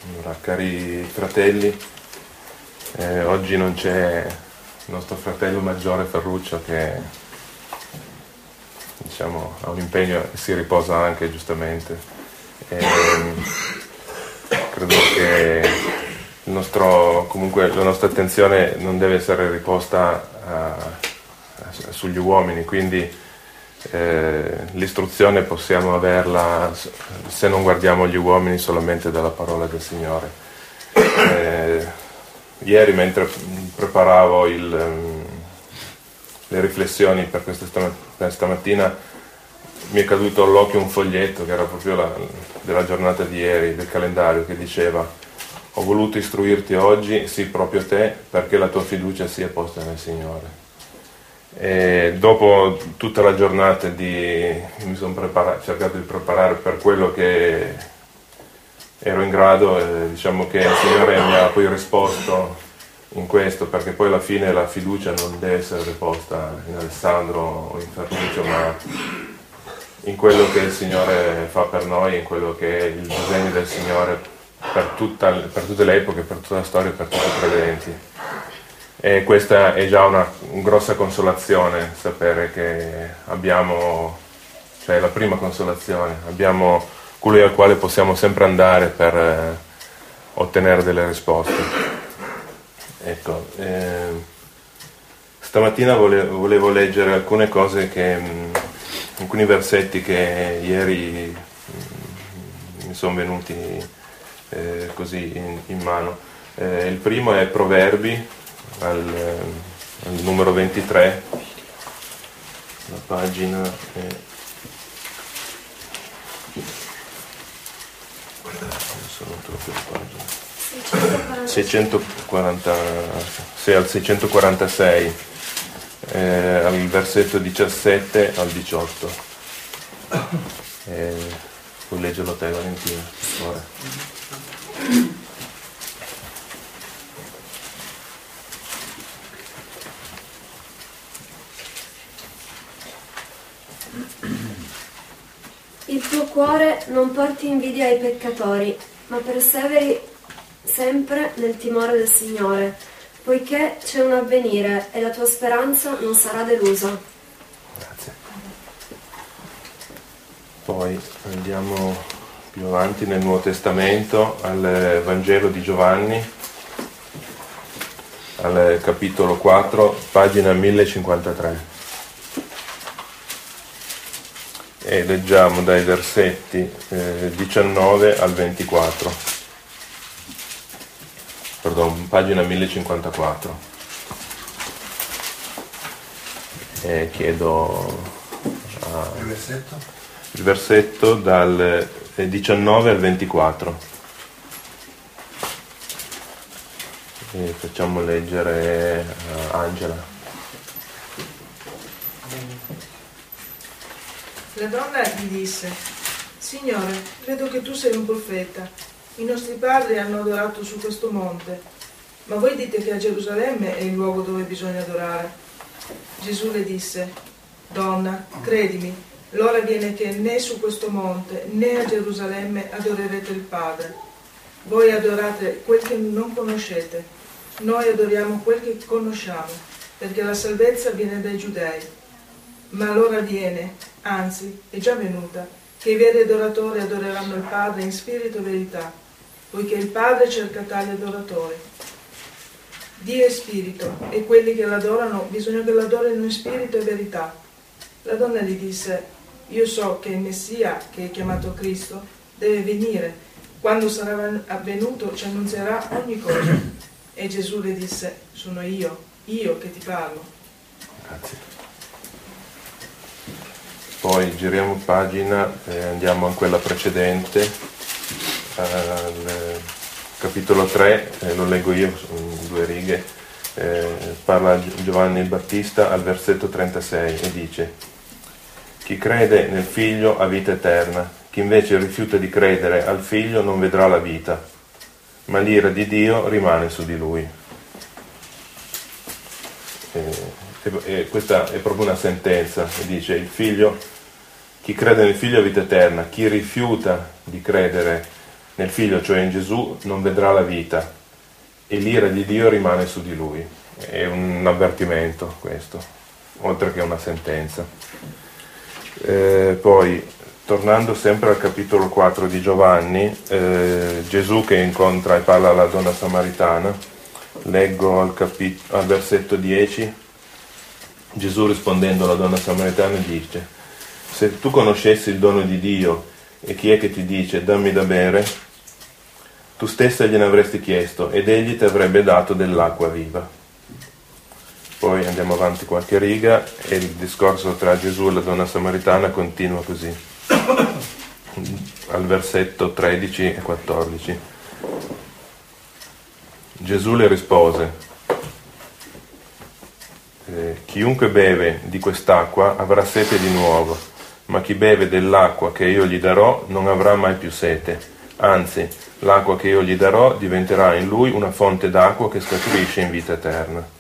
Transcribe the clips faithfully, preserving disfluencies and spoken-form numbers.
Allora, cari fratelli, eh, oggi non c'è il nostro fratello maggiore Ferruccio che diciamo ha un impegno e si riposa anche giustamente. E, credo che il nostro, comunque la nostra attenzione non deve essere riposta a, a, sugli uomini, quindi eh, l'istruzione possiamo averla se non guardiamo gli uomini solamente dalla parola del Signore. Eh, ieri mentre preparavo il, um, le riflessioni per questa, stam- per stamattina mi è caduto all'occhio un foglietto che era proprio la, della giornata di ieri, del calendario, che diceva: ho voluto istruirti oggi, sì proprio te, perché la tua fiducia sia posta nel Signore. E dopo tutta la giornata di, mi sono preparato, cercato di preparare per quello che ero in grado, e diciamo che il Signore mi ha poi risposto in questo, perché poi alla fine la fiducia non deve essere posta in Alessandro o in Ferruccio, ma in quello che il Signore fa per noi, in quello che è il disegno del Signore per, tutta, per tutte le epoche, per tutta la storia, per tutti i credenti. E questa è già una grossa consolazione, sapere che abbiamo, cioè la prima consolazione, abbiamo colui al quale possiamo sempre andare per eh, ottenere delle risposte. Ecco, eh, stamattina volevo, volevo leggere alcune cose che, mh, alcuni versetti che ieri mh, mi sono venuti eh, così in, in mano. Eh, il primo è Proverbi, Al, al numero ventitré, la pagina è non sono troppo le pagine seicentoquaranta, sì, al seicentoquarantasei, eh, al versetto diciassette al diciotto. Eh, puoi leggerlo te, Valentina, per favore. Il tuo cuore non porti invidia ai peccatori, ma perseveri sempre nel timore del Signore, poiché c'è un avvenire e la tua speranza non sarà delusa. Grazie. Poi andiamo più avanti nel Nuovo Testamento, al Vangelo di Giovanni, al capitolo quattro, pagina millecinquantatré. E leggiamo dai versetti eh, diciannove al ventiquattro, pardon, pagina millecinquantaquattro. E chiedo a, il versetto? il versetto dal diciannove al ventiquattro. E facciamo leggere a Angela. La donna gli disse: Signore, vedo che tu sei un profeta. I nostri padri hanno adorato su questo monte, ma voi dite che a Gerusalemme è il luogo dove bisogna adorare. Gesù le disse: Donna, credimi, l'ora viene che né su questo monte né a Gerusalemme adorerete il Padre. Voi adorate quel che non conoscete, noi adoriamo quel che conosciamo, perché la salvezza viene dai Giudei. Ma l'ora viene, anzi è già venuta, che i veri adoratori adoreranno il Padre in spirito e verità, poiché il Padre cerca tali adoratori. Dio è spirito, e quelli che l'adorano bisogna che l'adorino in spirito e verità. La donna gli disse: Io so che il Messia, che è chiamato Cristo, deve venire. Quando sarà avvenuto ci annunzierà ogni cosa. E Gesù le disse: Sono io, io che ti parlo. Grazie. Poi giriamo pagina e andiamo a quella precedente, al capitolo tre, eh, lo leggo io in due righe, eh, parla Giovanni il Battista al versetto trentasei e dice: chi crede nel Figlio ha vita eterna, chi invece rifiuta di credere al Figlio non vedrà la vita, ma l'ira di Dio rimane su di lui. Eh, E questa è proprio una sentenza, dice: il figlio, chi crede nel Figlio ha vita eterna, chi rifiuta di credere nel Figlio, cioè in Gesù, non vedrà la vita, e l'ira di Dio rimane su di lui. È un avvertimento questo, oltre che una sentenza. Eh, poi, tornando sempre al capitolo quattro di Giovanni, eh, Gesù che incontra e parla alla donna samaritana, leggo al, capit- al versetto dieci, Gesù rispondendo alla donna samaritana dice: se tu conoscessi il dono di Dio e chi è che ti dice dammi da bere, tu stessa gliene avresti chiesto ed egli ti avrebbe dato dell'acqua viva. Poi andiamo avanti qualche riga e il discorso tra Gesù e la donna samaritana continua così, al versetto tredici e quattordici. Gesù le rispose: eh, chiunque beve di quest'acqua avrà sete di nuovo, ma chi beve dell'acqua che io gli darò non avrà mai più sete, anzi l'acqua che io gli darò diventerà in lui una fonte d'acqua che scaturisce in vita eterna.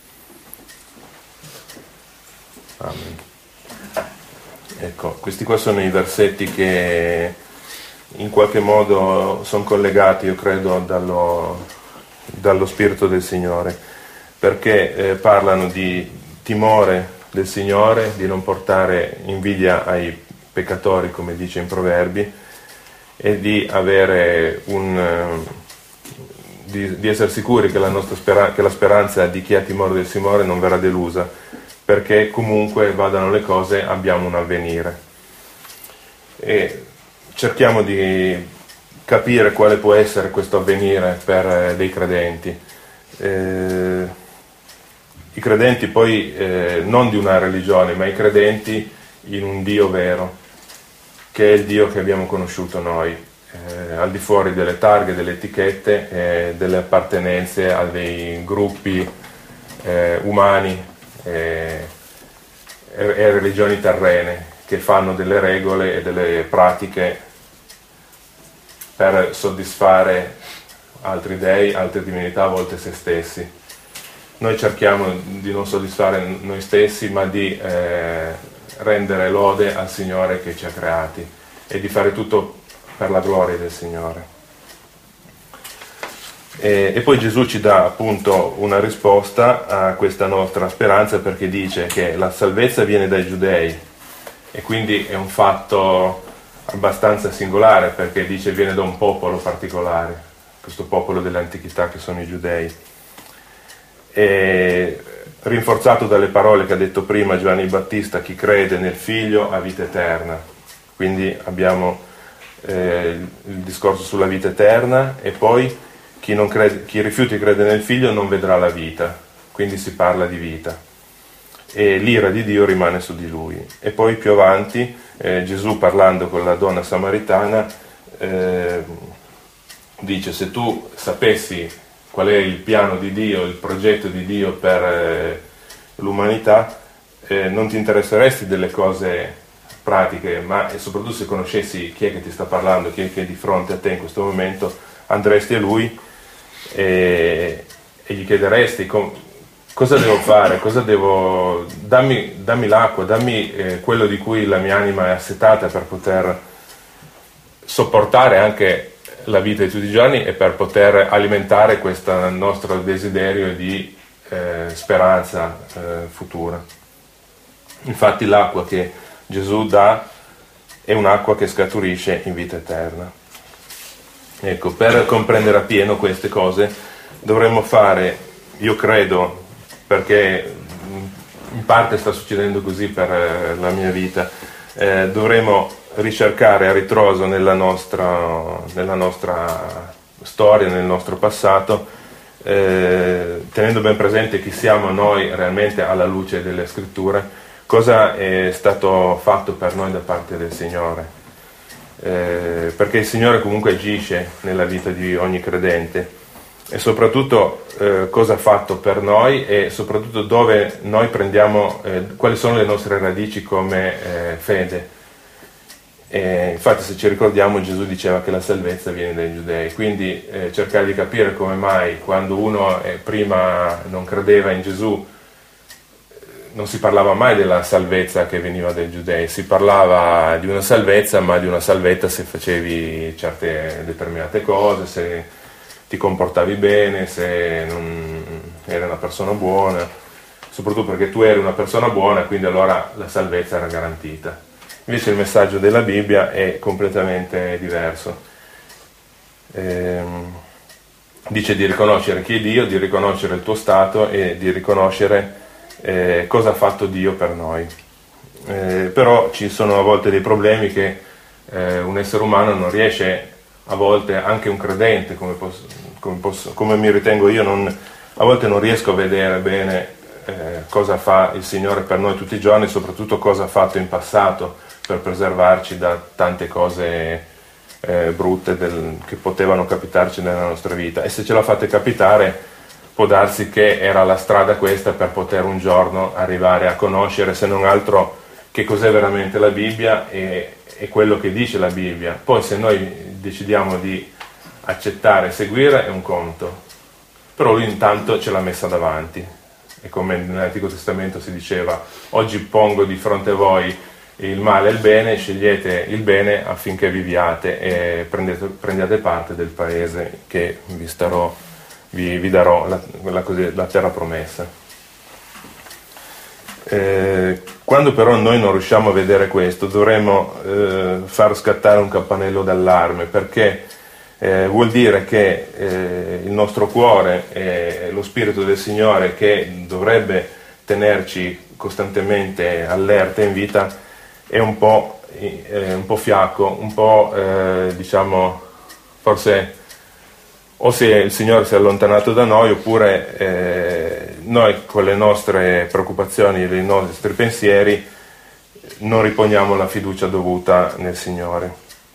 Amen. Ecco, questi qua sono i versetti che in qualche modo sono collegati, io credo, dallo, dallo Spirito del Signore, perché eh, parlano di timore del Signore, di non portare invidia ai peccatori, come dice in Proverbi, e di avere un di, di essere sicuri che la nostra speranza, che la speranza di chi ha timore del Signore non verrà delusa, perché comunque vadano le cose abbiamo un avvenire. E cerchiamo di capire quale può essere questo avvenire per dei credenti. Eh, i credenti poi eh, non di una religione, ma i credenti in un Dio vero, che è il Dio che abbiamo conosciuto noi, eh, al di fuori delle targhe, delle etichette, eh, delle appartenenze a dei gruppi eh, umani e, e religioni terrene che fanno delle regole e delle pratiche per soddisfare altri dei, altre divinità, a volte se stessi. Noi cerchiamo di non soddisfare noi stessi, ma di eh, rendere lode al Signore che ci ha creati e di fare tutto per la gloria del Signore. E, e poi Gesù ci dà appunto una risposta a questa nostra speranza, perché dice che la salvezza viene dai giudei, e quindi è un fatto abbastanza singolare, perché dice viene da un popolo particolare, questo popolo dell'antichità che sono i giudei. E rinforzato dalle parole che ha detto prima Giovanni Battista: chi crede nel Figlio ha vita eterna. Quindi abbiamo eh, il discorso sulla vita eterna, e poi chi, non crede, chi rifiuta di credere nel Figlio non vedrà la vita, quindi si parla di vita, e l'ira di Dio rimane su di lui. E poi più avanti eh, Gesù, parlando con la donna samaritana, eh, dice: se tu sapessi qual è il piano di Dio, il progetto di Dio per eh, l'umanità, eh, non ti interesseresti delle cose pratiche, ma e soprattutto se conoscessi chi è che ti sta parlando, chi è che è di fronte a te in questo momento, andresti a lui e, e gli chiederesti com- cosa devo fare, cosa devo, dammi, dammi l'acqua, dammi eh, quello di cui la mia anima è assetata per poter sopportare anche la vita di tutti i giorni e per poter alimentare questo nostro desiderio di eh, speranza eh, futura. Infatti l'acqua che Gesù dà è un'acqua che scaturisce in vita eterna. Ecco, per comprendere appieno queste cose dovremmo fare, io credo, perché in parte sta succedendo così per la mia vita, eh, dovremo ricercare a ritroso nella nostra, nella nostra storia, nel nostro passato, eh, tenendo ben presente chi siamo noi realmente alla luce delle scritture, cosa è stato fatto per noi da parte del Signore, eh, perché il Signore comunque agisce nella vita di ogni credente, e soprattutto eh, cosa ha fatto per noi, e soprattutto dove noi prendiamo, eh, quali sono le nostre radici come eh, fede. E infatti, se ci ricordiamo, Gesù diceva che la salvezza viene dai giudei, quindi eh, cercare di capire come mai quando uno eh, prima non credeva in Gesù non si parlava mai della salvezza che veniva dai giudei, si parlava di una salvezza, ma di una salvezza se facevi certe determinate cose, se ti comportavi bene, se non eri una persona buona, soprattutto perché tu eri una persona buona, quindi allora la salvezza era garantita. Invece il messaggio della Bibbia è completamente diverso. Ehm, dice di riconoscere chi è Dio, di riconoscere il tuo stato e di riconoscere eh, cosa ha fatto Dio per noi. Eh, però ci sono a volte dei problemi che eh, un essere umano non riesce, a volte anche un credente, come, posso, come, posso, come mi ritengo io, non, a volte non riesco a vedere bene eh, cosa fa il Signore per noi tutti i giorni, soprattutto cosa ha fatto in passato per preservarci da tante cose eh, brutte del, che potevano capitarci nella nostra vita. E se ce la fate capitare, può darsi che era la strada questa per poter un giorno arrivare a conoscere, se non altro, che cos'è veramente la Bibbia e, e quello che dice la Bibbia. Poi se noi decidiamo di accettare e seguire è un conto, però lui intanto ce l'ha messa davanti. E come nell'Antico Testamento si diceva: oggi pongo di fronte a voi il male e il bene, scegliete il bene affinché viviate e prendete, prendiate parte del paese che vi, starò, vi, vi darò, la, la, così, la terra promessa. Eh, quando però noi non riusciamo a vedere questo, dovremmo eh, far scattare un campanello d'allarme, perché eh, vuol dire che eh, il nostro cuore e lo Spirito del Signore, che dovrebbe tenerci costantemente allerta in vita, è un po', eh, un po' fiacco, un po' eh, diciamo, forse o se il Signore si è allontanato da noi, oppure eh, noi con le nostre preoccupazioni e i nostri pensieri non riponiamo la fiducia dovuta nel Signore.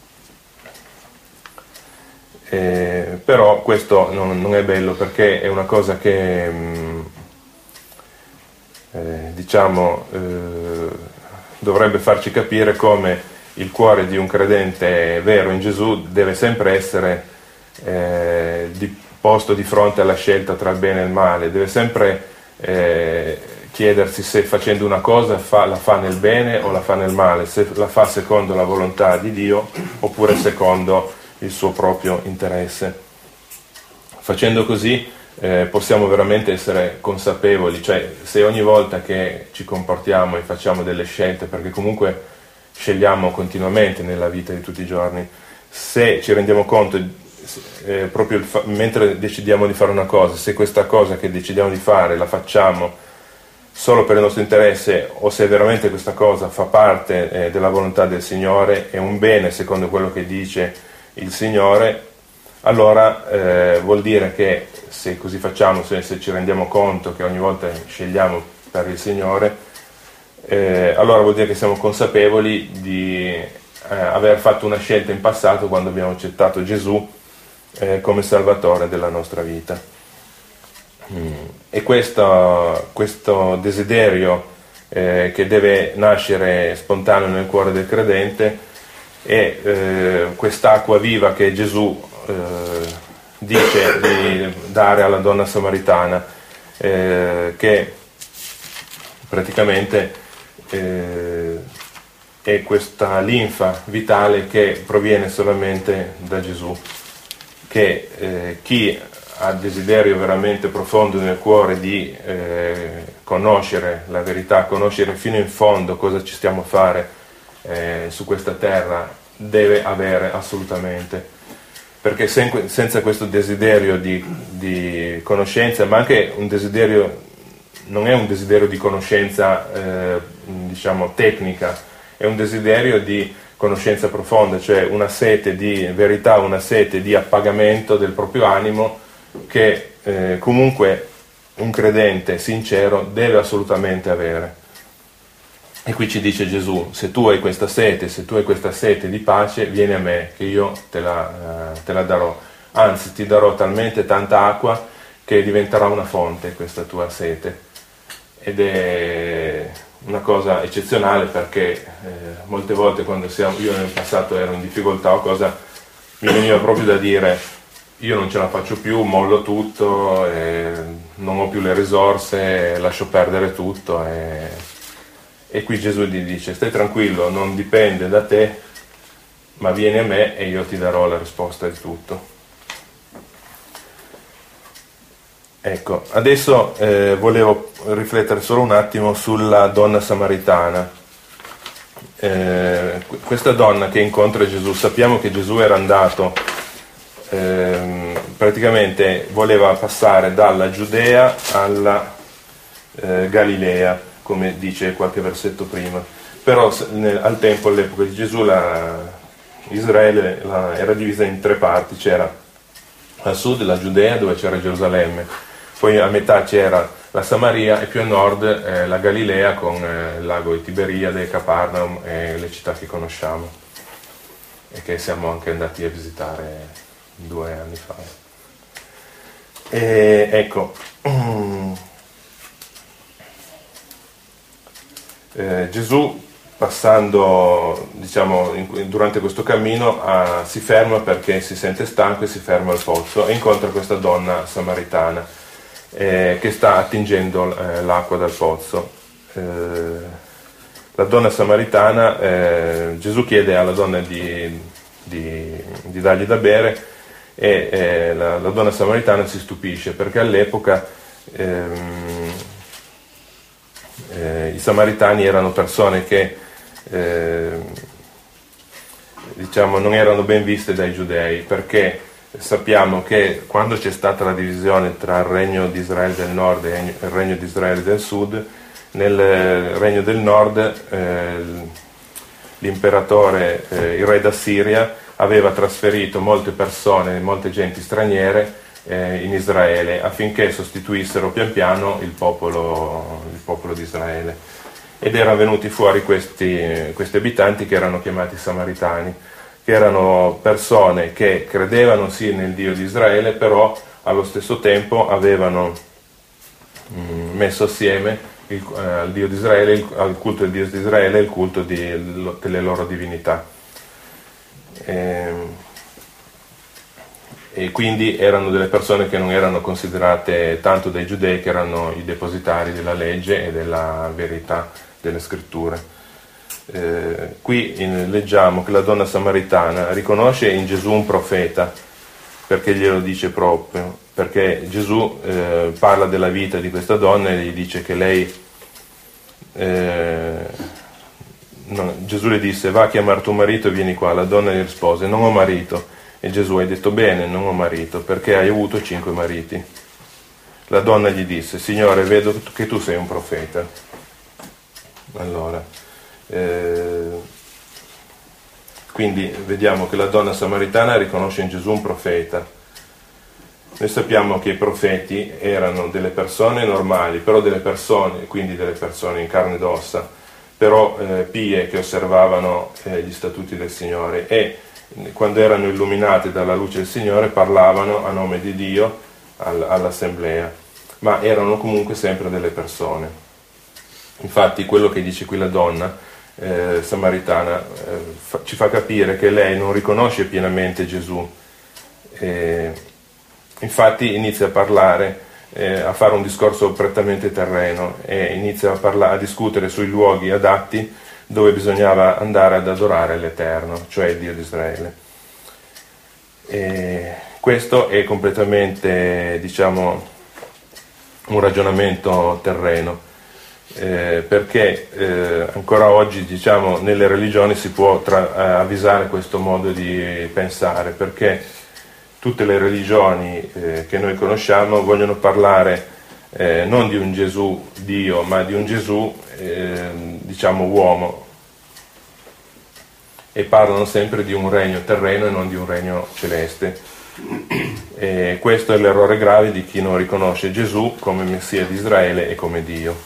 Eh, però questo non, non è bello, perché è una cosa che mh, eh, diciamo eh, dovrebbe farci capire come il cuore di un credente vero in Gesù deve sempre essere eh, di, posto di fronte alla scelta tra il bene e il male, deve sempre eh, chiedersi se facendo una cosa fa, la fa nel bene o la fa nel male, se la fa secondo la volontà di Dio oppure secondo il suo proprio interesse. Facendo così eh, possiamo veramente essere consapevoli, cioè se ogni volta che ci comportiamo e facciamo delle scelte, perché comunque scegliamo continuamente nella vita di tutti i giorni, se ci rendiamo conto eh, proprio il fa- mentre decidiamo di fare una cosa, se questa cosa che decidiamo di fare la facciamo solo per il nostro interesse, o se veramente questa cosa fa parte eh, della volontà del Signore, è un bene secondo quello che dice il Signore, allora eh, vuol dire che se così facciamo, se, se ci rendiamo conto che ogni volta scegliamo per il Signore, eh, allora vuol dire che siamo consapevoli di eh, aver fatto una scelta in passato quando abbiamo accettato Gesù eh, come Salvatore della nostra vita. Mm. E questo, questo desiderio eh, che deve nascere spontaneo nel cuore del credente è eh, quest'acqua viva che Gesù eh, dice di dare alla donna samaritana, eh, che praticamente eh, è questa linfa vitale che proviene solamente da Gesù, che eh, chi ha desiderio veramente profondo nel cuore di eh, conoscere la verità, conoscere fino in fondo cosa ci stiamo a fare Eh, su questa terra, deve avere assolutamente, perché sen- senza questo desiderio di, di conoscenza, ma anche un desiderio, non è un desiderio di conoscenza eh, diciamo tecnica, è un desiderio di conoscenza profonda, cioè una sete di verità, una sete di appagamento del proprio animo che eh, comunque un credente sincero deve assolutamente avere. E qui ci dice Gesù: se tu hai questa sete, se tu hai questa sete di pace, vieni a me che io te la, uh, te la darò, anzi ti darò talmente tanta acqua che diventerà una fonte questa tua sete. Ed è una cosa eccezionale, perché eh, molte volte quando siamo, io nel passato ero in difficoltà o cosa, mi veniva proprio da dire: io non ce la faccio più, mollo tutto, e non ho più le risorse, lascio perdere tutto. E, e qui Gesù gli dice: stai tranquillo, non dipende da te, ma vieni a me e io ti darò la risposta di tutto. Ecco, adesso eh, volevo riflettere solo un attimo sulla donna samaritana. Eh, questa donna che incontra Gesù, sappiamo che Gesù era andato, eh, praticamente voleva passare dalla Giudea alla eh, Galilea, come dice qualche versetto prima, però nel, al tempo, all'epoca di Gesù, la, Israele la, era divisa in tre parti. C'era a sud la Giudea, dove c'era Gerusalemme, poi a metà c'era la Samaria e più a nord eh, la Galilea, con eh, il lago di Tiberiade, Capernaum e le città che conosciamo e che siamo anche andati a visitare due anni fa. E, ecco, eh, Gesù, passando, diciamo, in, durante questo cammino, ah, si ferma perché si sente stanco e si ferma al pozzo e incontra questa donna samaritana eh, che sta attingendo eh, l'acqua dal pozzo. Eh, la donna samaritana, eh, Gesù chiede alla donna di, di, di dargli da bere e eh, la, la donna samaritana si stupisce perché all'epoca ehm, eh, i samaritani erano persone che Eh, diciamo non erano ben viste dai giudei, perché sappiamo che quando c'è stata la divisione tra il regno di Israele del nord e il regno di Israele del sud, nel regno del nord eh, l'imperatore, eh, il re d'Assiria, aveva trasferito molte persone, molte genti straniere eh, in Israele affinché sostituissero pian piano il popolo, il popolo di Israele. Ed erano venuti fuori questi, questi abitanti che erano chiamati samaritani, che erano persone che credevano sì nel Dio di Israele, però allo stesso tempo avevano mh, messo assieme il, eh, al Dio di Israele, il, al culto del Dio di Israele e il culto di, delle loro divinità. E, e quindi erano delle persone che non erano considerate tanto dai giudei, che erano i depositari della legge e della verità delle scritture. Eh, qui in, leggiamo che la donna samaritana riconosce in Gesù un profeta, perché glielo dice proprio, perché Gesù eh, parla della vita di questa donna e gli dice che lei eh, no, Gesù le disse: va a chiamare tuo marito e vieni qua. La donna gli rispose: non ho marito. E Gesù: hai detto bene, non ho marito, perché hai avuto cinque mariti. La donna gli disse: Signore, vedo che tu sei un profeta. Allora, eh, quindi vediamo che la donna samaritana riconosce in Gesù un profeta. Noi sappiamo che i profeti erano delle persone normali, però delle persone, quindi delle persone in carne ed ossa, però eh, pie, che osservavano eh, gli statuti del Signore, e quando erano illuminate dalla luce del Signore parlavano a nome di Dio all, all'assemblea, ma erano comunque sempre delle persone. Infatti quello che dice qui la donna eh, samaritana eh, fa, ci fa capire che lei non riconosce pienamente Gesù. Eh, infatti inizia a parlare, eh, a fare un discorso prettamente terreno e inizia a, parla- a discutere sui luoghi adatti dove bisognava andare ad adorare l'Eterno, cioè il Dio di Israele. E questo è completamente, diciamo, un ragionamento terreno. Eh, perché eh, ancora oggi, diciamo, nelle religioni si può tra- eh, avvisare questo modo di pensare, perché tutte le religioni eh, che noi conosciamo vogliono parlare eh, non di un Gesù Dio, ma di un Gesù eh, diciamo uomo, e parlano sempre di un regno terreno e non di un regno celeste. E questo è l'errore grave di chi non riconosce Gesù come Messia di Israele e come Dio.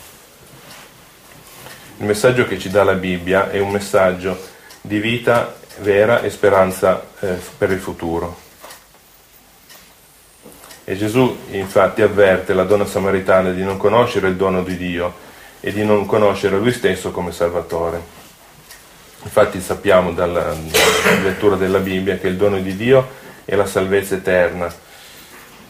Il messaggio che ci dà la Bibbia è un messaggio di vita vera e speranza eh, per il futuro. E Gesù infatti avverte la donna samaritana di non conoscere il dono di Dio e di non conoscere Lui stesso come Salvatore. Infatti sappiamo dalla, dalla lettura della Bibbia che il dono di Dio è la salvezza eterna,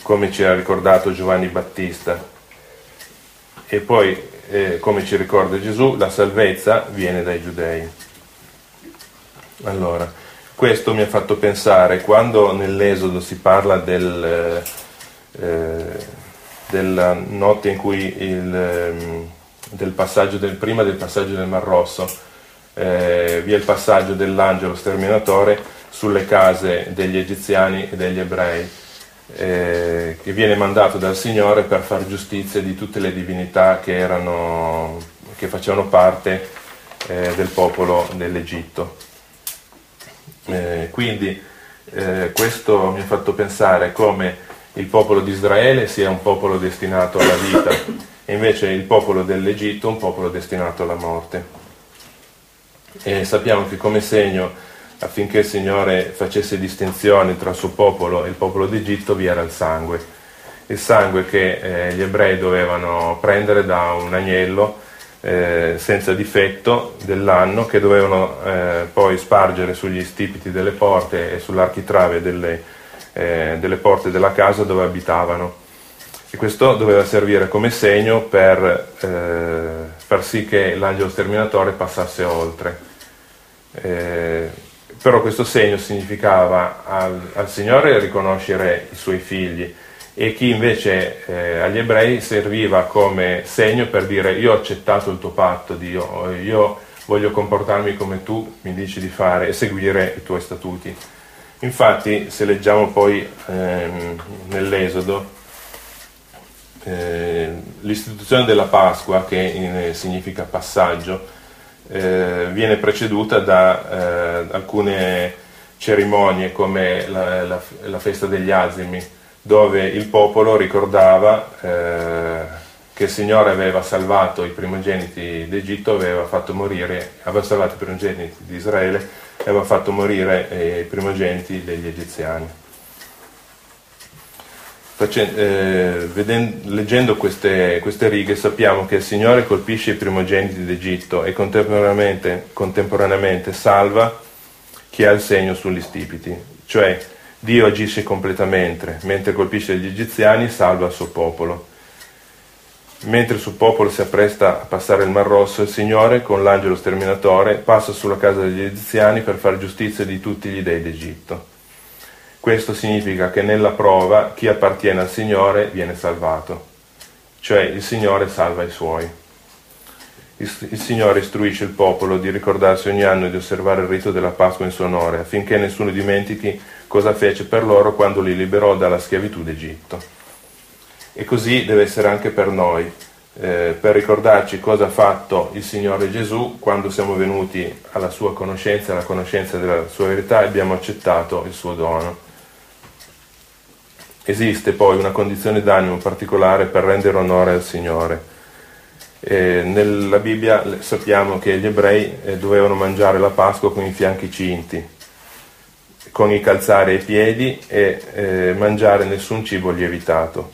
come ci ha ricordato Giovanni Battista. E poi, eh, come ci ricorda Gesù, la salvezza viene dai giudei. Allora, questo mi ha fatto pensare, quando nell'Esodo si parla del, eh, della notte in cui il, del passaggio del, prima del passaggio del Mar Rosso, eh, vi è il passaggio dell'angelo sterminatore sulle case degli egiziani e degli ebrei, eh, che viene mandato dal Signore per far giustizia di tutte le divinità che erano, che facevano parte eh, del popolo dell'Egitto. Eh, quindi eh, questo mi ha fatto pensare come il popolo di Israele sia un popolo destinato alla vita e invece il popolo dell'Egitto un popolo destinato alla morte. E sappiamo che come segno, affinché il Signore facesse distinzione tra il suo popolo e il popolo d'Egitto, vi era il sangue. Il sangue che eh, gli ebrei dovevano prendere da un agnello eh, senza difetto dell'anno, che dovevano eh, poi spargere sugli stipiti delle porte e sull'architrave delle, eh, delle porte della casa dove abitavano. E questo doveva servire come segno per eh, far sì che l'angelo sterminatore passasse oltre. Eh, però questo segno significava al, al Signore riconoscere i suoi figli, e chi invece eh, agli ebrei serviva come segno per dire: io ho accettato il tuo patto, Dio, io voglio comportarmi come tu mi dici di fare e seguire i tuoi statuti. Infatti, se leggiamo poi ehm, nell'Esodo, eh, l'istituzione della Pasqua, che in, significa passaggio, eh, viene preceduta da eh, alcune cerimonie come la, la, la festa degli azimi, dove il popolo ricordava eh, che il Signore aveva salvato i primogeniti d'Egitto, aveva fatto morire, aveva salvato i primogeniti di Israele e aveva fatto morire eh, i primogeniti degli egiziani. Facendo, eh, vedendo, leggendo queste, queste righe sappiamo che il Signore colpisce i primogeniti d'Egitto e contemporaneamente, contemporaneamente salva chi ha il segno sugli stipiti, cioè Dio agisce completamente, mentre colpisce gli egiziani salva il suo popolo. Mentre il suo popolo si appresta a passare il Mar Rosso, il Signore, con l'angelo sterminatore, passa sulla casa degli egiziani per fare giustizia di tutti gli dei d'Egitto. Questo significa che nella prova chi appartiene al Signore viene salvato, cioè il Signore salva i suoi. Il, il Signore istruisce il popolo di ricordarsi ogni anno di osservare il rito della Pasqua in suo onore, affinché nessuno dimentichi cosa fece per loro quando li liberò dalla schiavitù d'Egitto. E così deve essere anche per noi, eh, per ricordarci cosa ha fatto il Signore Gesù quando siamo venuti alla sua conoscenza, alla conoscenza della sua verità e abbiamo accettato il suo dono. Esiste poi una condizione d'animo particolare per rendere onore al Signore. Eh, nella Bibbia sappiamo che gli ebrei eh, dovevano mangiare la Pasqua con i fianchi cinti, con i calzari ai piedi e eh, mangiare nessun cibo lievitato.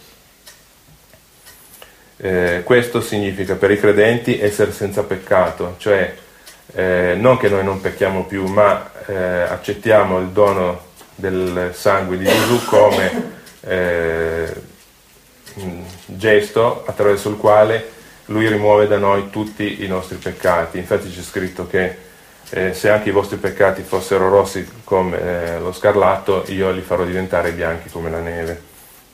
Eh, questo significa per i credenti essere senza peccato, cioè eh, non che noi non pecchiamo più, ma eh, accettiamo il dono del sangue di Gesù come eh, gesto attraverso il quale Lui rimuove da noi tutti i nostri peccati. Infatti c'è scritto che eh, se anche i vostri peccati fossero rossi come eh, lo scarlatto, io li farò diventare bianchi come la neve.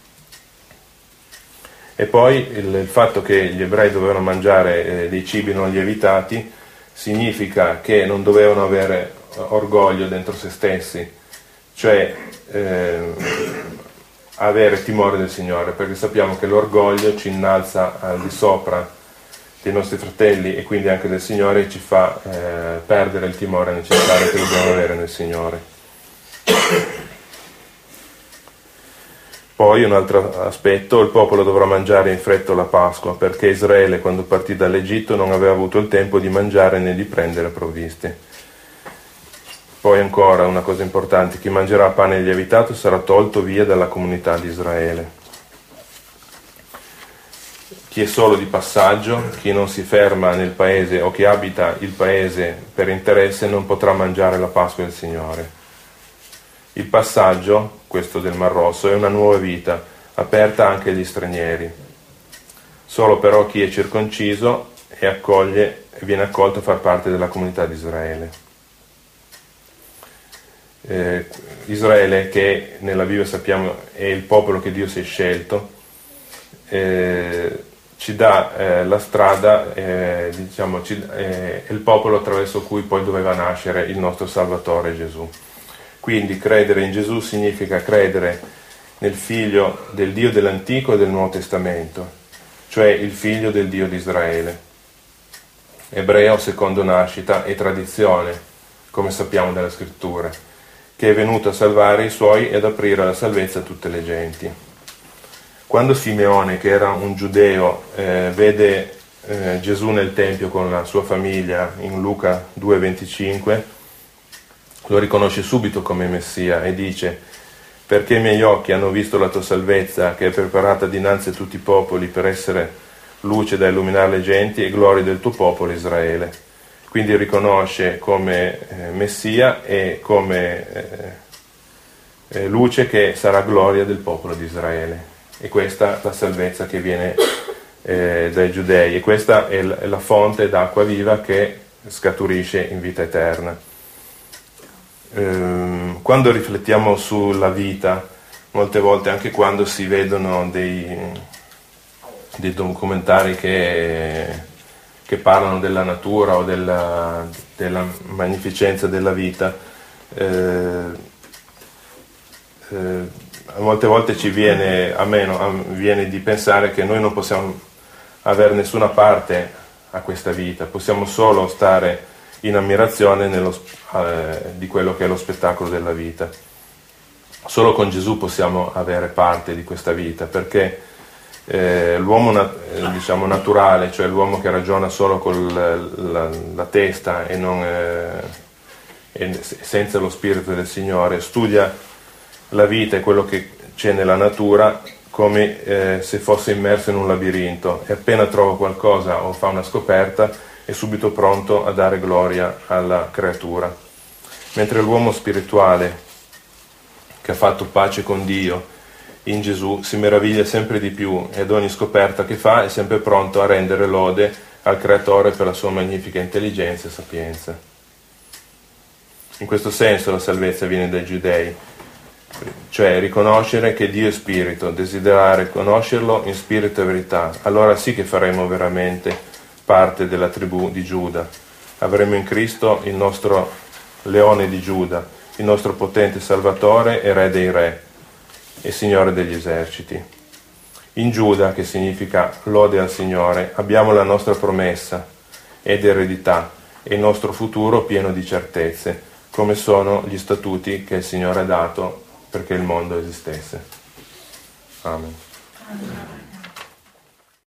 E poi il, il fatto che gli ebrei dovevano mangiare eh, dei cibi non lievitati significa che non dovevano avere orgoglio dentro se stessi, cioè eh, avere timore del Signore, perché sappiamo che l'orgoglio ci innalza al di sopra dei nostri fratelli e quindi anche del Signore e ci fa eh, perdere il timore necessario che dobbiamo avere nel Signore. Poi un altro aspetto: il popolo dovrà mangiare in fretta la Pasqua, perché Israele, quando partì dall'Egitto, non aveva avuto il tempo di mangiare né di prendere provviste. Poi ancora una cosa importante: chi mangerà pane lievitato sarà tolto via dalla comunità di Israele. Chi è solo di passaggio, chi non si ferma nel paese o chi abita il paese per interesse non potrà mangiare la Pasqua del Signore. Il passaggio, questo del Mar Rosso, è una nuova vita, aperta anche agli stranieri. Solo però chi è circonciso e accoglie, viene accolto a far parte della comunità di Israele. Eh, Israele, che nella Bibbia sappiamo è il popolo che Dio si è scelto, eh, ci dà eh, la strada, eh, diciamo, ci, eh, è il popolo attraverso cui poi doveva nascere il nostro Salvatore Gesù. Quindi credere in Gesù significa credere nel figlio del Dio dell'Antico e del Nuovo Testamento, cioè il figlio del Dio di Israele. Ebreo secondo nascita e tradizione, come sappiamo dalla Scrittura, che è venuto a salvare i suoi ed aprire la salvezza a tutte le genti. Quando Simeone, che era un giudeo, eh, vede eh, Gesù nel Tempio con la sua famiglia in Luca due venticinque, lo riconosce subito come Messia e dice: perché i miei occhi hanno visto la tua salvezza, che è preparata dinanzi a tutti i popoli per essere luce da illuminare le genti e gloria del tuo popolo Israele. Quindi riconosce come eh, Messia e come eh, eh, luce che sarà gloria del popolo di Israele. E questa è la salvezza che viene eh, dai giudei, e questa è la, è la fonte d'acqua viva che scaturisce in vita eterna. Ehm, quando riflettiamo sulla vita, molte volte anche quando si vedono dei, dei documentari che, che parlano della natura o della, della magnificenza della vita, eh, eh, molte volte ci viene, a me no, viene di pensare che noi non possiamo avere nessuna parte a questa vita, possiamo solo stare in ammirazione nello, eh, di quello che è lo spettacolo della vita. Solo con Gesù possiamo avere parte di questa vita, perché eh, l'uomo nat- eh, diciamo naturale, cioè l'uomo che ragiona solo con la, la testa e, non, eh, e senza lo spirito del Signore, studia la vita e quello che c'è nella natura come eh, se fosse immerso in un labirinto, e appena trova qualcosa o fa una scoperta è subito pronto a dare gloria alla creatura. Mentre l'uomo spirituale, che ha fatto pace con Dio in Gesù, si meraviglia sempre di più e ad ogni scoperta che fa è sempre pronto a rendere lode al Creatore per la sua magnifica intelligenza e sapienza. In questo senso la salvezza viene dai giudei, cioè riconoscere che Dio è spirito, desiderare conoscerlo in spirito e verità. Allora sì che faremo veramente parte della tribù di Giuda. Avremo in Cristo il nostro leone di Giuda, il nostro potente Salvatore e Re dei Re e Signore degli eserciti. In Giuda, che significa lode al Signore, abbiamo la nostra promessa ed eredità e il nostro futuro pieno di certezze, come sono gli statuti che il Signore ha dato perché il mondo esistesse. Amen. Amen.